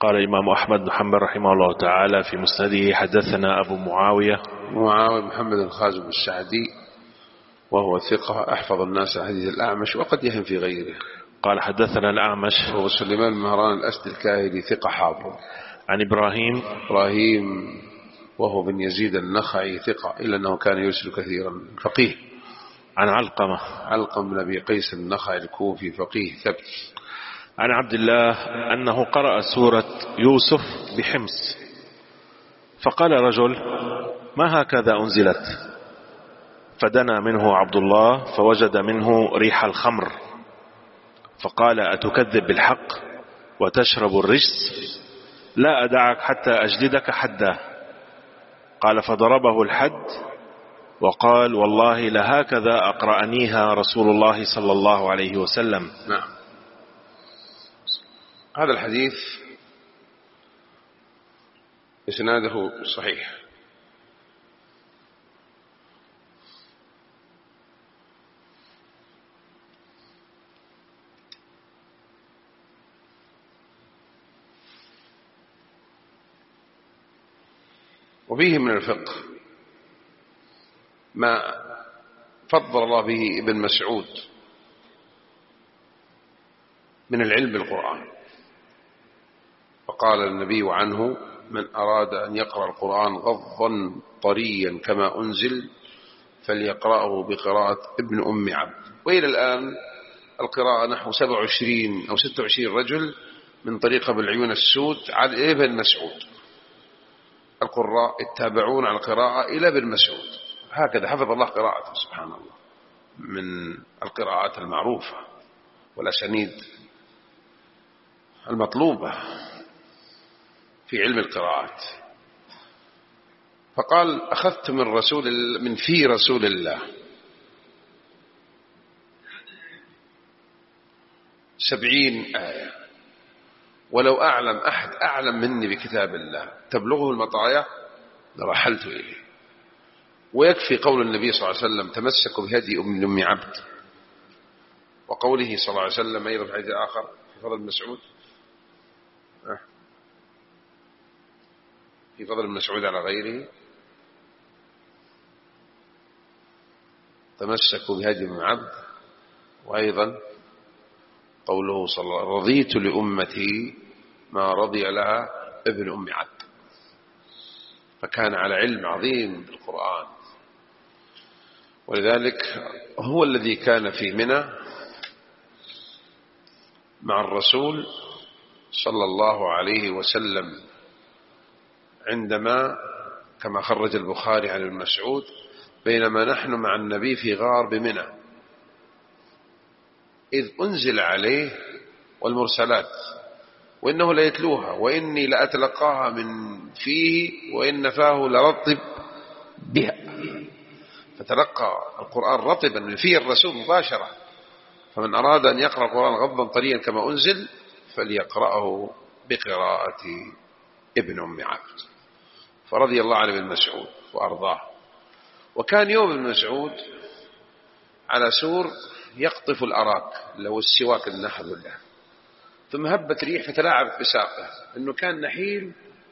قال الإمام أحمد بن حنبل رحمه الله تعالى في مسنده: حدثنا أبو معاوية محمد الخازم السعدي، وهو ثقة أحفظ الناس حديث الأعمش، وقد يهم في غيره. قال حدثنا الأعمش وهو سليمان بن مهران الأسد الكاهلي، ثقة حافظ. عن إبراهيم وهو بن يزيد النخعي، ثقة، إلا أنه كان يرسل كثيرا، فقيه. عن علقمة بن أبي قيس النخعي الكوفي، فقيه ثبت. عن عبد الله أنه قرأ سورة يوسف بحمص، فقال رجل: ما هكذا أنزلت؟ فدنا منه عبد الله فوجد منه ريح الخمر، فقال: أتكذب بالحق وتشرب الرجس؟ لا أدعك حتى أجلدك حدا. قال: فضربه الحد وقال: والله لهكذا أقرأنيها رسول الله صلى الله عليه وسلم. نعم. هذا الحديث إسناده صحيح، وفيه من الفقه ما فضل الله به ابن مسعود من العلم بالقرآن. فقال النبي عنه: من أراد أن يقرأ القرآن غضا طريا كما أنزل فليقرأه بقراءة ابن أم عبد. وإلى الآن القراءة نحو 27 أو 26 رجل من طريقة بالعيون السود على ابن مسعود. القراء التابعون على القراءة إلى ابن مسعود، هكذا حفظ الله قراءته سبحان الله، من القراءات المعروفة والأسانيد المطلوبة في علم القراءات. فقال: أخذت من في رسول الله 70 آية، ولو أعلم أحد أعلم مني بكتاب الله تبلغه المطايا لرحلت إليه. ويكفي قول النبي صلى الله عليه وسلم: تمسكوا بهدي أم عبد، وقوله صلى الله عليه وسلم أيضا في حديث آخر في فضل مسعود، في فضل مسعود على غيره: تمسكوا بهدي أم عبد. وأيضا قوله صلى الله عليه وسلم: رضيت لأمتي ما رضي لها ابن أم عبد. فكان على علم عظيم بالقرآن، ولذلك هو الذي كان في منى مع الرسول صلى الله عليه وسلم عندما كما خرج البخاري عن ابن مسعود: بينما نحن مع النبي في غار بمنى إذ أنزل عليه والمرسلات وإنه ليتلوها وإني لأتلقاها من فيه وإن فاه لرطب بها. فتلقى القرآن رطبا من فيه الرسول مباشرة. فمن أراد أن يقرأ القرآن غضا طريا كما أنزل فليقرأه بقراءة ابن أم عبد. فرضي الله عن ابن مسعود وأرضاه. وكان يوم ابن مسعود على سور يقطف الأراك، لو السواك النحل له، ثم هبت ريح فتلاعبت بساقه، إنه كان نحيل،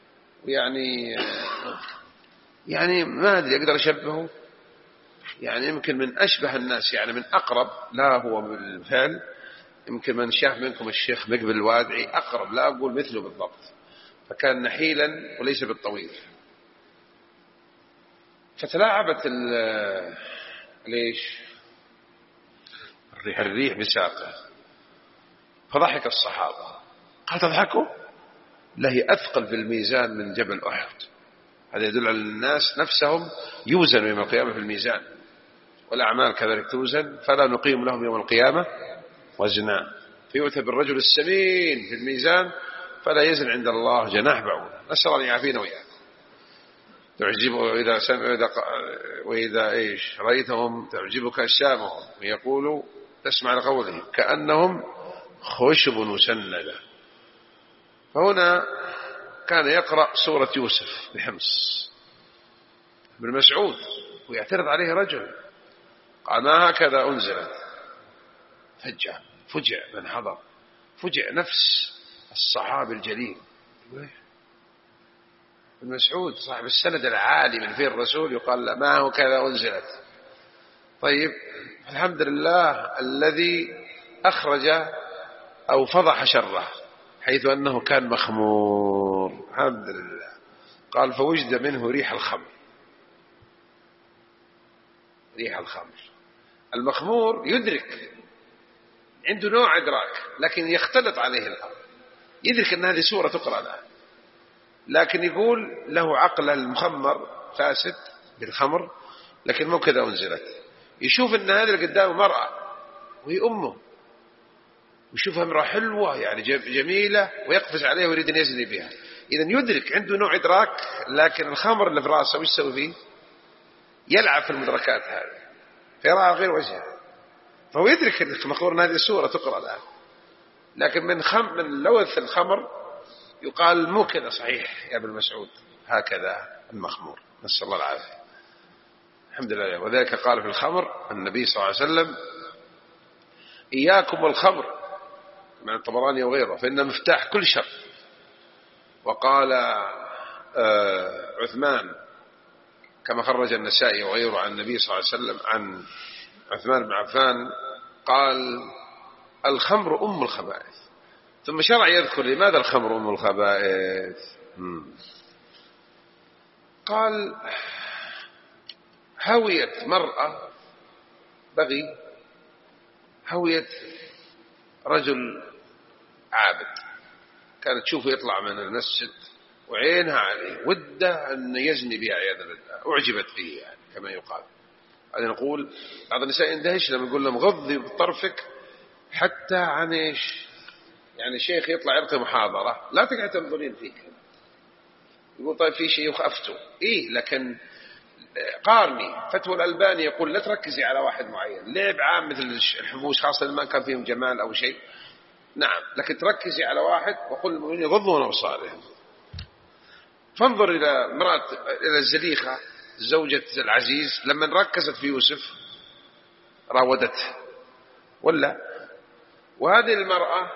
يعني ما أدري أقدر أشبهه، يعني يمكن من أشبه الناس، يعني من أقرب، لا هو بالفعل يمكن من شاف منكم الشيخ مقبل الوادعي أقرب، لا أقول مثله بالضبط. فكان نحيلا وليس بالطويل. فتلاعبت ليش الريح بساقه، فضحك الصحابة. قال: تضحكوا؟ لا، هي أثقل في الميزان من جبل أحد. هذا يدل على الناس نفسهم يوزن يوم القيامة في الميزان، والأعمال كذلك توزن، فلا نقيم لهم يوم القيامة وزنا. فيؤتى بالرجل السمين في الميزان فلا يزن عند الله جناح بعوضة. نسأل الله أن يعافينا وإياكم. تعجبه وإذا رأيتهم تعجبك أجسامهم ويقولوا تسمع لقولهم كأنهم خشب مسندة. فهنا كان يقرأ سورة يوسف بحمص ابن مسعود، ويعترض عليه رجل قال: ما هكذا أنزلت؟ فجع من حضر، فجع نفس الصحابي الجليل ابن مسعود صاحب السند العالي من فيه الرسول يقال لا ما هو كذا أنزلت. طيب الحمد لله الذي أخرج أو فضح شره حيث أنه كان مخمور، الحمد لله. قال فوجد منه ريح الخمر. ريح الخمر. المخمور يدرك، عنده نوع إدراك، لكن يختلط عليه الأمر، يدرك أن هذه سورة تقرأ له، لكن يقول له عقل المخمر فاسد بالخمر، لكن مو كذا أنزلت. يشوف أن هذا اللي قدامه مرأة وهي أمه، ويشوفها امرأة حلوة يعني جميلة، ويقفز عليها ويريد أن يزني بها. إذن يدرك، عنده نوع إدراك، لكن الخمر اللي في رأسه وش يسوي فيه؟ يلعب في المدركات هذه فيراها غير وجهه، فهو يدرك المخمور أن هذه السورة تقرأ الآن، لكن من لوث الخمر يقال مو كذا صحيح يا ابن مسعود، هكذا المخمور، نسأل الله العافية. الحمد لله. وذلك قال في الخمر النبي صلى الله عليه وسلم إياكم والخمر من الطبراني وغيره فإن مفتاح كل شر. وقال عثمان كما خرج النسائي وغيره عن النبي صلى الله عليه وسلم عن عثمان بن عفان قال الخمر أم الخبائث، ثم شرع يذكر لماذا الخمر أم الخبائث. قال هويت مرأة بغي، هويت رجل عابد، كانت تشوفه يطلع من المسجد وعينها عليه، وده أن يزني بها عياذا بالله، أعجبت به يعني كما يقال. هذا نقول بعض النساء يندهش لما يقول لهم غضي بطرفك حتى عن ايش، يعني شيخ يطلع يلقي محاضرة لا تقعد تنظرين فيك، يقول طيب في شيء أفتوا إيه، لكن قارني فتوى الألباني يقول لا تركزي على واحد معين، لعب عام مثل الحبوش خاصة ما كان فيهم جمال أو شيء، نعم، لكن تركزي على واحد وقل المؤمنين يغضوا من أبصارهم. فانظر إلى امرأة، إلى الزليخة زوجة العزيز لما ركزت في يوسف راودته ولا، وهذه المرأة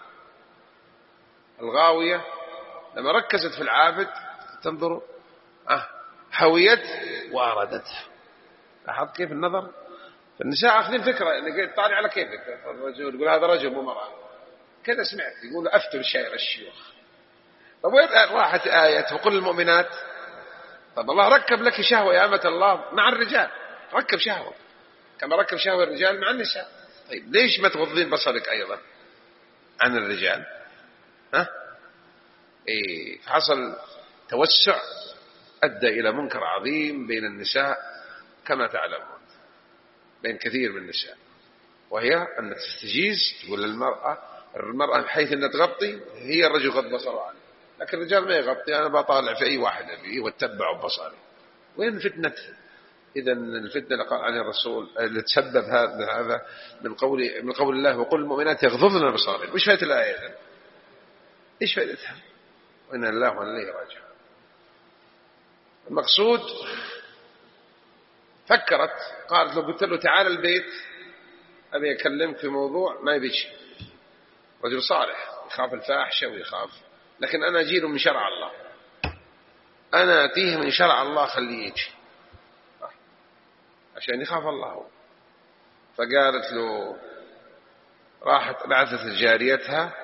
الغاوية لما ركزت في العابد تنظر حويت واردته. لاحظت كيف النظر؟ فالنساء أخذين فكرة يعني طالع على كيفك، الرجل يقول هذا رجل مو مرأة كذا، سمعت يقول أفتوا الشيوخ. طب وين راحت آية وقل المؤمنات؟ طب الله ركب لك شهوة يا أمة الله مع الرجال، ركب شهوة كما ركب شهوة الرجال مع النساء. طيب ليش ما تغضين بصرك أيضا عن الرجال؟ حصل توسع أدى إلى منكر عظيم بين النساء كما تعلمون، بين كثير من النساء، وهي أن تستجيز تقول للمرأة، المرأة بحيث أن تغطي، هي الرجل غض بصره عنه، لكن الرجال ما يغطي، أنا بطالع في أي واحد أبيه واتبع بصري. وين فتنته؟ إذا الفتنة اللي قال عنها الرسول اللي تسبب هذا من قول الله وقل المؤمنات يغضضن بصارهن، وش فائدة الآية؟ إيش فائدتها؟ وإن الله وإنا إليه راجعون. المقصود فكرت، قالت لو قلت له تعال البيت أبي أكلمك في موضوع ما يبيش، رجل صالح يخاف الفاحشة ويخاف، لكن أنا أجيله من شرع الله، أنا أتيه من شرع الله خليه يجي عشان يخاف الله. فقالت له، راحت بعثت لجاريتها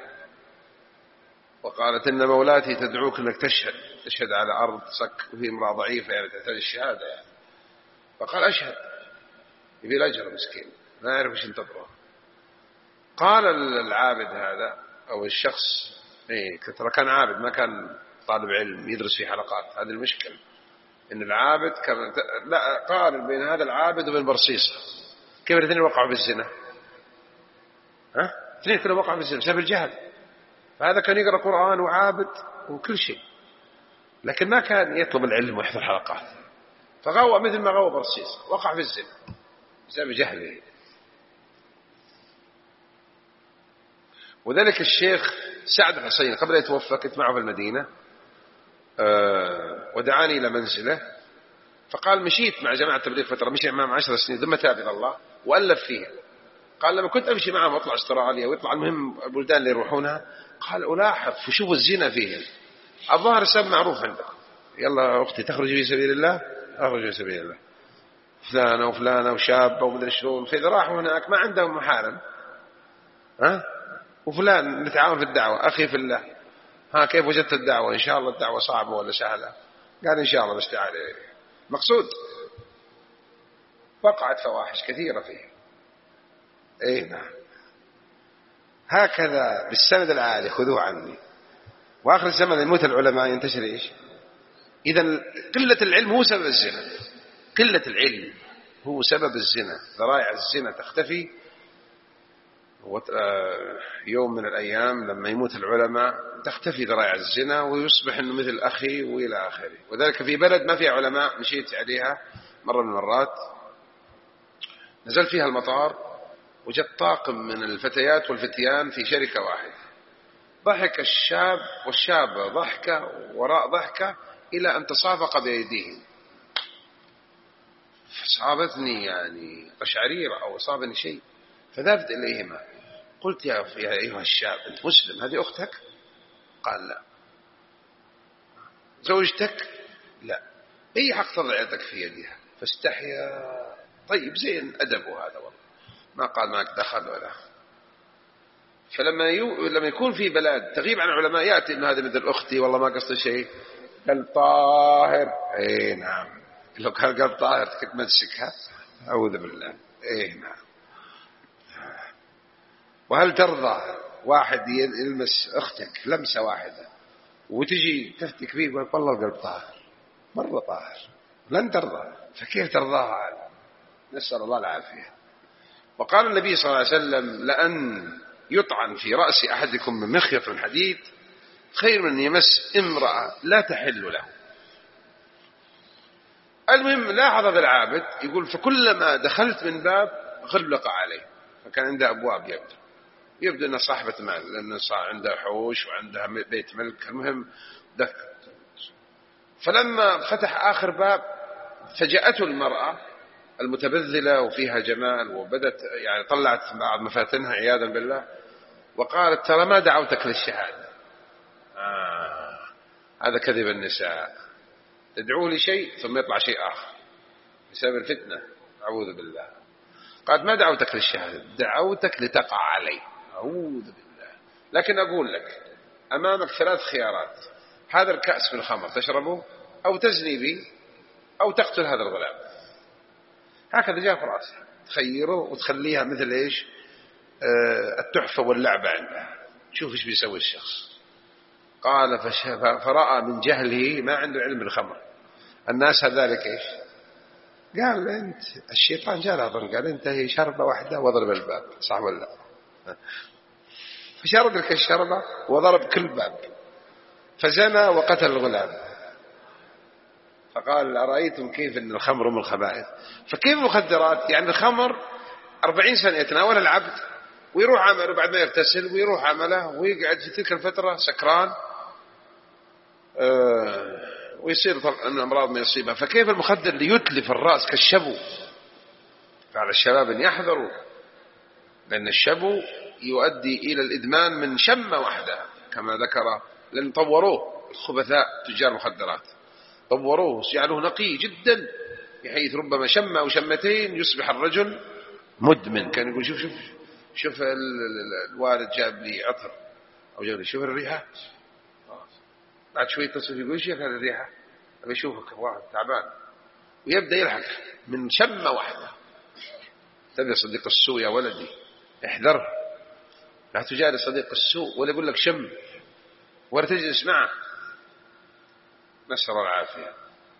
وقالت إن مولاتي تدعوك أنك تشهد على أرض صك، وهي امرأة ضعيفة يعني تحتاج الشهادة يعني. فقال أشهد، يبي الأجر مسكين ما يعرف إيش ينتظره. قال العابد هذا أو الشخص ترى كان عابد ما كان طالب علم يدرس في حلقات، هذه المشكلة إن العابد كان لا قارن بين هذا العابد وبين برصيصة، كيف الاثنين وقعوا بالزنا؟ الاثنين كانوا وقعوا بالزنا بسبب الجهل. فهذا كان يقرأ قرآن وعابد وكل شيء، لكن ما كان يطلب العلم ويحضر حلقات، فغوى مثل ما غوى برصيص، وقع في الزنا بسبب جهله. وذلك الشيخ سعد الحسين قبل أن يتوفى كنت معه في المدينة، ودعاني إلى منزله، فقال مشيت مع جماعة تبليغ فترة، مشي معهم 10 سنين ثم تاب إلى الله وألف فيها. قال لما كنت أمشي معهم أطلع استراليا ويطلع المهم البلدان اللي يروحونها، قال ألاحظ فشوف الزنا فيهم، الظاهر السبب معروف عندكم، يلا أختي تخرج في سبيل الله، أخرج في سبيل الله، فلانة وفلانة وشابة ومدري شلون، فإذا راحوا هناك ما عندهم محارم، وفلان نتعاون في الدعوة، أخي في الله، كيف وجدت الدعوة؟ إن شاء الله الدعوة صعبة ولا سهلة؟ قال إن شاء الله بس تعالى. مقصود وقعت فواحش كثيرة فيه. نعم. هكذا بالسند العالي خذوه عني. وآخر الزمن يموت العلماء ينتشر إيش؟ إذا قلة العلم هو سبب الزنا، قلة العلم هو سبب الزنا، ذرائع الزنا تختفي. يوم من الأيام لما يموت العلماء تختفي ذرائع الزنا ويصبح أنه مثل أخي وإلى آخره. وذلك في بلد ما فيها علماء، مشيت عليها مرة من المرات، نزلت فيها المطار وجدت طاقم من الفتيات والفتيان في شركة واحدة، ضحك الشاب والشابة ضحكة وراء ضحكة إلى أن تصافق بأيديهم. فصابتني يعني قشعريرة أو أصابني شيء، فذهبت إليهما قلت يا أيها الشاب أنت مسلم، هذه أختك؟ قال لا. زوجتك؟ لا. أي حق تضع يدك في يدها؟ فاستحيا. طيب زين أدبه هذا والله، ما قال معك دخل ولا. فلما لما يكون في بلاد تغيب عن علماء يأتي إنه هذا مثل أختي والله ما قصد شيء، قلب طاهر. نعم. لو كان قلب طاهر كنت متسكها، أعوذ بالله. نعم. وهل ترضى واحد يلمس أختك لمسة واحدة وتجي تفتك فيه ويقول والله القلب طاهر، مرة طاهر؟ لن ترضى، فكيف ترضاها؟ نسأل الله العافية. وقال النبي صلى الله عليه وسلم لأن يطعن في رأس أحدكم من مخيط الحديد خير من يمس امرأة لا تحل له. المهم لاحظ هذا العابد يقول فكلما دخلت من باب غلق عليه، فكان عنده أبواب، يبدو أنها صاحبة مال لأنه عندها حوش وعندها بيت ملك. المهم دخل، فلما فتح آخر باب فجاءته المرأة المتبذلة وفيها جمال وبدت يعني طلعت بعض مفاتنها عياذا بالله وقالت ترى ما دعوتك للشهادة. هذا كذب النساء، تدعو لي شيء ثم يطلع شيء آخر بسبب الفتنة، أعوذ بالله. قالت ما دعوتك للشهادة، دعوتك لتقع علي، أعوذ بالله. لكن أقول لك أمامك 3 خيارات، هذا الكأس من الخمر تشربه أو تزني به أو تقتل هذا الغلام. هكذا جاء في رأسه، تخيره وتخليها مثل إيش التحفة واللعبة عندها، شوف إيش بيسوي الشخص. قال فرأى من جهله ما عنده علم بالخمر الناس هذلك إيش قال أنت الشيطان جاء له قال أنت هي شربة واحدة واضرب الباب، صح ولا؟ فشرب لك الشربة وضرب كل باب فزنى وقتل الغلام. فقال أرأيتم كيف أن الخمر من الخبائث؟ فكيف المخدرات؟ يعني الخمر 40 سنة يتناول العبد ويروح عمله بعد ما يغتسل ويروح عمله ويقعد في تلك الفترة سكران ويصير أن أمراض ما يصيبها. فكيف المخدر ليتلف الرأس كالشبو؟ فعلى الشباب أن يحذروا، لأن الشبو يؤدي إلى الإدمان من شمة واحدة كما ذكر، لأن طوروه الخبثاء تجار مخدرات، طوروه جعلوه نقي جدا بحيث ربما شمة أو شمتين يصبح الرجل مدمن. كان يقول شوف الوالد جاب لي عطر أو جاب لي شوف الريحة، بعد شوي يتصل يقول شيخ هذه الريحة أبي أشوفك واحد تعبان، ويبدأ يلحق من شمة واحدة. تبي صديق السوء يا ولدي احذر، لا تجالس صديق السوء ولا يقول لك شم ولا تجلس معه، نسأل الله العافية.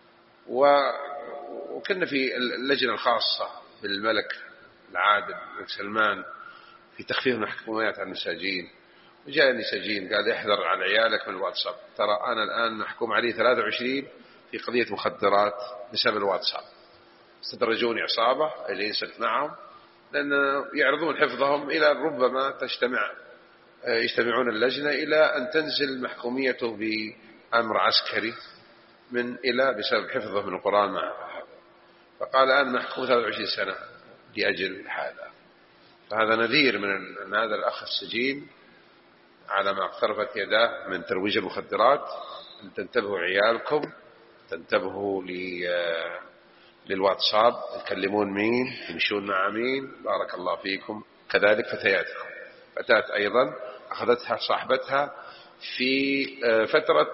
وكنا في اللجنة الخاصة بالملك العادل الملك سلمان في تخفيف المحكومات على المساجين، وجاءني سجين قال احذر عن عيالك من الواتساب، ترى أنا الآن محكوم عليه 23 في قضية مخدرات بسبب الواتساب. استدرجوني عصابة اللي ينسلت معهم لأن يعرضون حفظهم إلى ربما يجتمعون اللجنة إلى أن تنزل محكوميته بأمر عسكري من إلى بسبب حفظه من القرآن معه. فقال الآن محكوم 23 سنة لأجل هذا. فهذا نذير من هذا الأخ السجين على ما اقترفت يداه من ترويج المخدرات أن تنتبهوا عيالكم، تنتبهوا للواتساب، يكلمون مين، يمشون مع مين. بارك الله فيكم. كذلك فتياتكم. فتاة أيضا أخذتها صاحبتها في فترة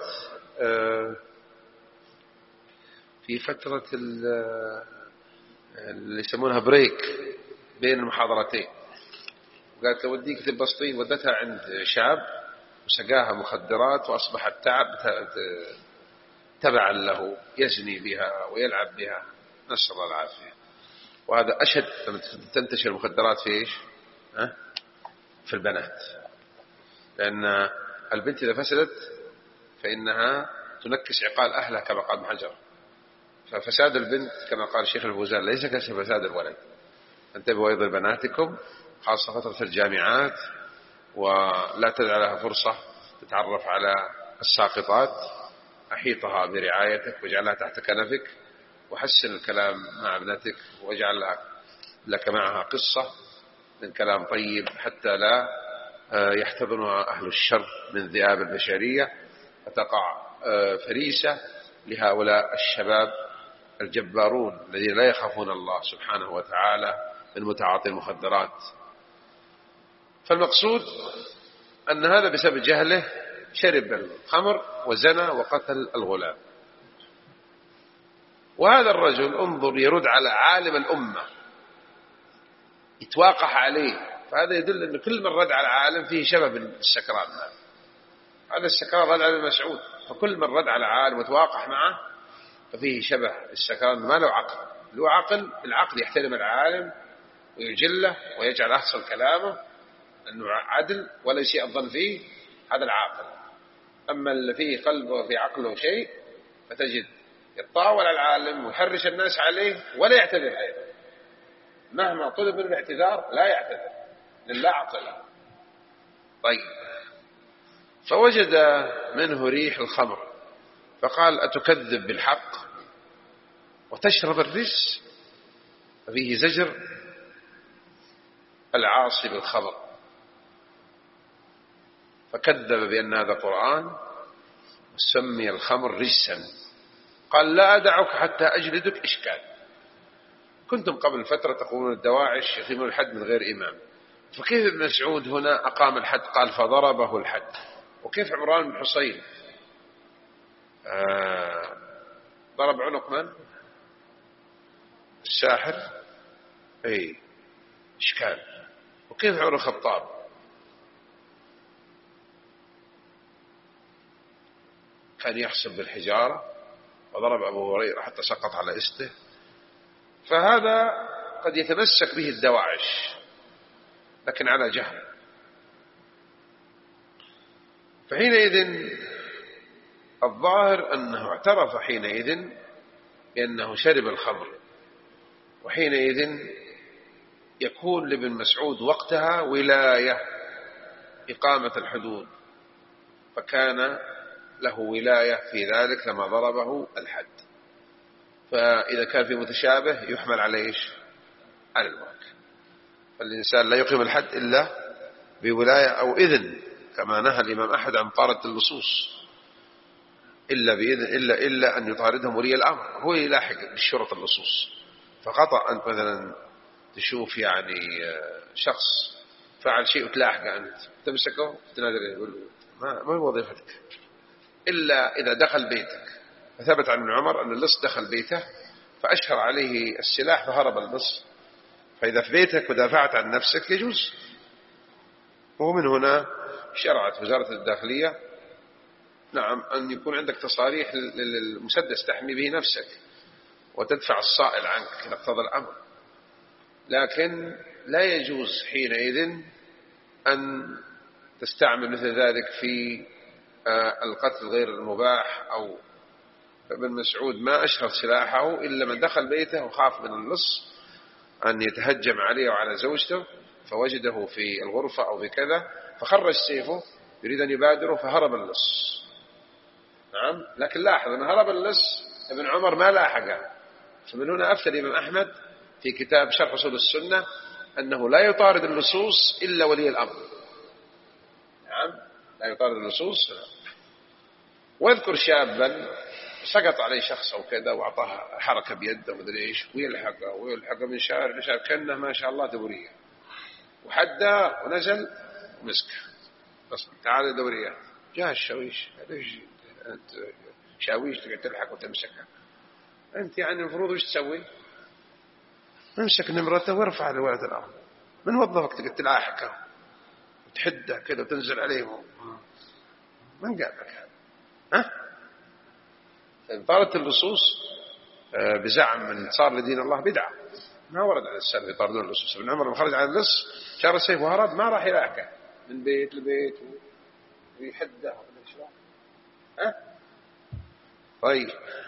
اللي يسمونها بريك بين المحاضرتين، وقالت له وديك تبسطين. ودتها عند شاب وسقاها مخدرات، وأصبحت تبعا له، يزني بها ويلعب بها، نسأل الله العافية. وهذا أشد لما تنتشر المخدرات في إيش؟ في البنات، لأن البنت إذا فسدت فإنها تنكس عقال أهلها كما قال ابن حجر. ففساد البنت كما قال الشيخ الفوزان ليس كفساد الولد. انتبهوا أيضا بناتكم، خاصة فترة الجامعات، ولا تدع لها فرصة تتعرف على الساقطات. أحيطها برعايتك واجعلها تحت كنفك، وحسن الكلام مع ابنتك، واجعل لك معها قصة من كلام طيب، حتى لا يحتضنها أهل الشر من ذئاب البشرية، فتقع فريسة لهؤلاء الشباب الجبارون الذين لا يخافون الله سبحانه وتعالى من متعاطي المخدرات. فالمقصود أن هذا بسبب جهله شرب الخمر وزنى وقتل الغلام. وهذا الرجل انظر يرد على عالم الأمة، يتواقح عليه. فهذا يدل أن كل من رد على عالم فيه شبه بالسكران. هذا السكران رد على المسعود، فكل من رد على عالم وتواقح معه ففيه شبه السكران. ما له عقل، له عقل. العقل يحترم العالم ويجله ويجعل أحسن كلامه أنه عدل ولا يسيء الظن فيه، هذا العاقل. أما اللي فيه قلبه وفي عقله شيء فتجد يتطاول على العالم ويحرش الناس عليه ولا يعتذر أيضا، مهما طلب منه الاعتذار لا يعتذر، لله عقله. طيب، فوجد منه ريح الخمر، فقال أتكذب بالحق وتشرب الرجس؟ ففيه زجر العاصي بالخمر، فكذب بأن هذا قرآن وسمي الخمر رجسا. قال لا أدعك حتى أجلدك إشكال. كنتم قبل فترة تقولون الدواعش يقيمون الحد من غير إمام، فكيف ابن مسعود هنا أقام الحد؟ قال فضربه الحد. وكيف عمران بن حصين ضرب عنق من؟ الساحر. أي إشكال. وكيف عمر الخطاب؟ كان يحسب بالحجارة وضرب أبو هريرة حتى سقط على إسته. فهذا قد يتمسك به الدواعش لكن على جهل. فحينئذ الظاهر أنه اعترف حينئذ بأنه شرب الخمر، وحينئذ يكون لابن مسعود وقتها ولاية إقامة الحدود، فكان له ولاية في ذلك لما ضربه الحد. فإذا كان في متشابه يحمل على إيش؟ على المرك. فالإنسان لا يقيم الحد إلا بولاية أو إذن، كما نهى الإمام أحمد عن طاردة اللصوص إلا بإذن، إلا أن يطاردهم ولي الأمر، هو يلاحق بالشرط اللصوص. فخطأ أنت مثلا تشوف يعني شخص فعل شيء وتلاحقه أنت تمسكه تنادر يقول ما هو وظيفتك، إلا إذا دخل بيتك. فثبت عن ابن عمر أن اللص دخل بيته فأشهر عليه السلاح فهرب اللص. فإذا في بيتك ودافعت عن نفسك يجوز. ومن هنا شرعت وزارة الداخلية نعم أن يكون عندك تصاريح للمسدس تحمي به نفسك وتدفع الصائل عنك إذا اقتضى الأمر، لكن لا يجوز حينئذ أن تستعمل مثل ذلك في القتل غير المباح. أو ابن مسعود ما أشهر سلاحه إلا من دخل بيته وخاف من اللص أن يتهجم عليه وعلى زوجته، فوجده في الغرفة أو بكذا فخرج سيفه يريد أن يبادره فهرب اللص. نعم، لكن لاحظ أن هرب اللص ابن عمر ما لاحقه. فمن هنا أفتى الإمام أحمد في كتاب شرح أصول السنة أنه لا يطارد اللصوص إلا ولي الأمر. نعم، لا يطارد اللصوص. واذكر شابا سقط عليه شخص أو كذا وأعطاه حركة بيده ومدري إيش ويلحقه من شارع لشارع كأنه ما شاء الله دورية، وحده ونزل مسكه بس تعال دوريات. جاء الشاويش ليش أنت شاويش تقعد تلحق وتمسكها؟ أنت يعني المفروض وش تسوي؟ امسك نمرته وارفع لولد الأرض. من وظفك تقعد تلاحقه وتحده كذا وتنزل عليه؟ من قال لك هذا؟ طارت اللصوص بزعم من صار لدين الله بدعة، ما ورد عن السلف يطاردون اللصوص. ابن عمر لما خرج على اللص شار السيف وهرب ما راح يلاحقه من بيت لبيت ويحده. طيب